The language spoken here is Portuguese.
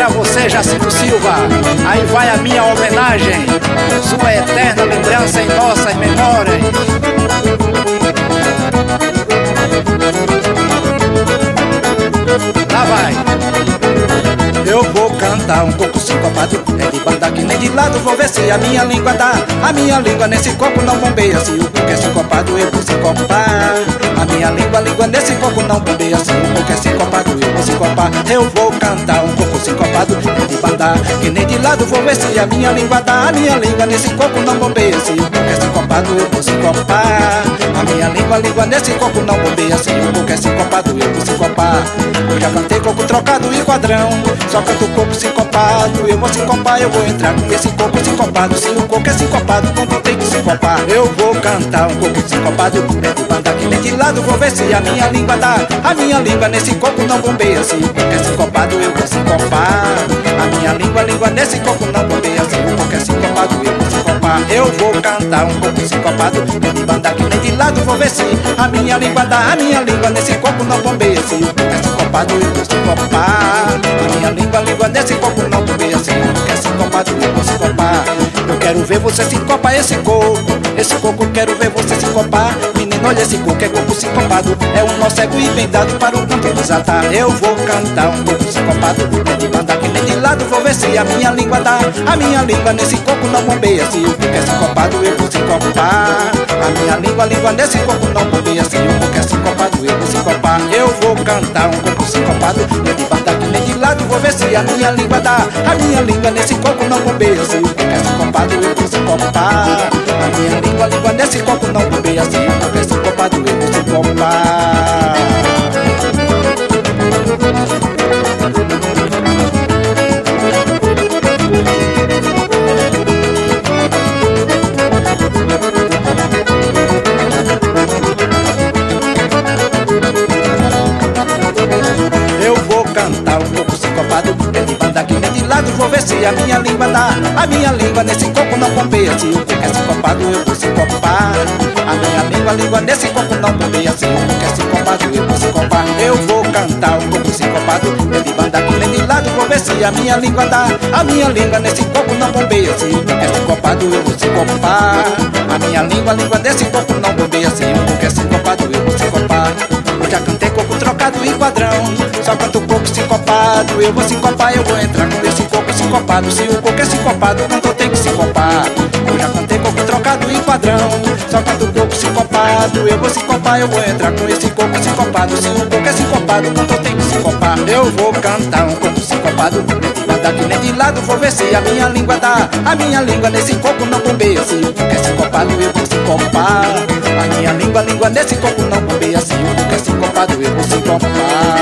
pra você, Jacinto Silva. Aí vai a minha homenagem, sua eterna lembrança em nossas memórias. Lá vai. Eu vou cantar um coco sincopado, é de banda que nem de lado, vou ver se a minha língua dá. A minha língua nesse coco não bombeia, se o coco é sincopado eu vou sincopar. A minha língua nesse coco não bombeia, se o coco é sincopado eu vou sincopar. Eu vou cantar um coco sincopado, é de banda que nem de lado, vou ver se a minha língua dá. A minha língua nesse coco não bombeia, se o coco é sincopado eu vou sincopar. A minha língua nesse coco não bombeia, se o coco é sincopado eu vou sincopar. Eu já cantei coco trocado e quadrão, só canto coco sincopado, eu vou sincopar, eu vou entrar com esse coco sincopado. Se o coco é sincopado, então tem que sincopar. Eu vou cantar um coco sincopado, é de banda que nem de lado, vou ver se a minha língua dá. A minha língua nesse coco não bombeia, se o coco é sincopado, eu vou sincopar. A minha língua nesse coco não bombeia, se o coco é sincopado, eu vou sincopar. Eu vou cantar um coco sincopado, é de banda que nem de lado, vou ver se a minha língua dá. A minha língua nesse coco não bombeia, se o coco é sincopado, eu vou sincopar. A minha língua nesse coco não bombeia, se o coco é sincopado, eu vou sincopar. Eu quero ver você sincopar esse coco, quero ver você sincopar. Menino, olha esse coco, é coco sincopado, é um nó cego e bem dado para o canto desatar. Eu vou cantar um coco sincopado, é de banda que nem de lado, vou ver se a minha língua dá. A minha língua nesse coco não bombeia, se o coco é sincopado, eu vou sincopar. A minha língua nesse coco não bombeia, se o coco é sincopado, eu vou sincopar. Eu vou cantar um coco sincopado, é de banda que nem de lado, vou ver se a minha língua dá. A minha língua nesse coco não bombeia, se o coco é sincopado, eu vou sincopar. A minha língua nesse coco não bombeia, se o coco é sincopado, eu vou sincopar. Eu vou cantar um coco sincopado, é de banda que nem de lado, vou ver se a minha língua dá. A minha língua nesse coco não bombeia, se o coco é sincopado, eu vou sincopar. A minha língua nesse coco não bombeia, se o coco é sincopado, eu vou sincopar. Eu vou cantar um coco sincopado, é de banda que nem de lado, vou ver se a minha língua dá. A minha língua nesse coco não bombeia, se o coco é sincopado, eu vou sincopar. A minha língua nesse coco não bombeia, se o coco é sincopado, eu vou sincopar. Eu já cantei coco trocado e quadrão, só canto coco sincopado, eu vou sincopar, eu vou entrar com esse coco sincopado. Se o coco é sincopado, canto tem que sincopar. Eu já cantei coco trocado e quadrão, só canto coco sincopado, eu vou sincopar, eu vou entrar com esse coco sincopado. Se o coco é sincopado, canto tem que sincopar. Eu vou cantar um coco sincopado, banda que nem de lado, vou ver se a minha língua dá. A minha língua nesse coco não bombeia, se o coco é sincopado, eu vou sincopar. A minha língua nesse coco não bombeia, se o coco é sincopado, eu vou sincopar.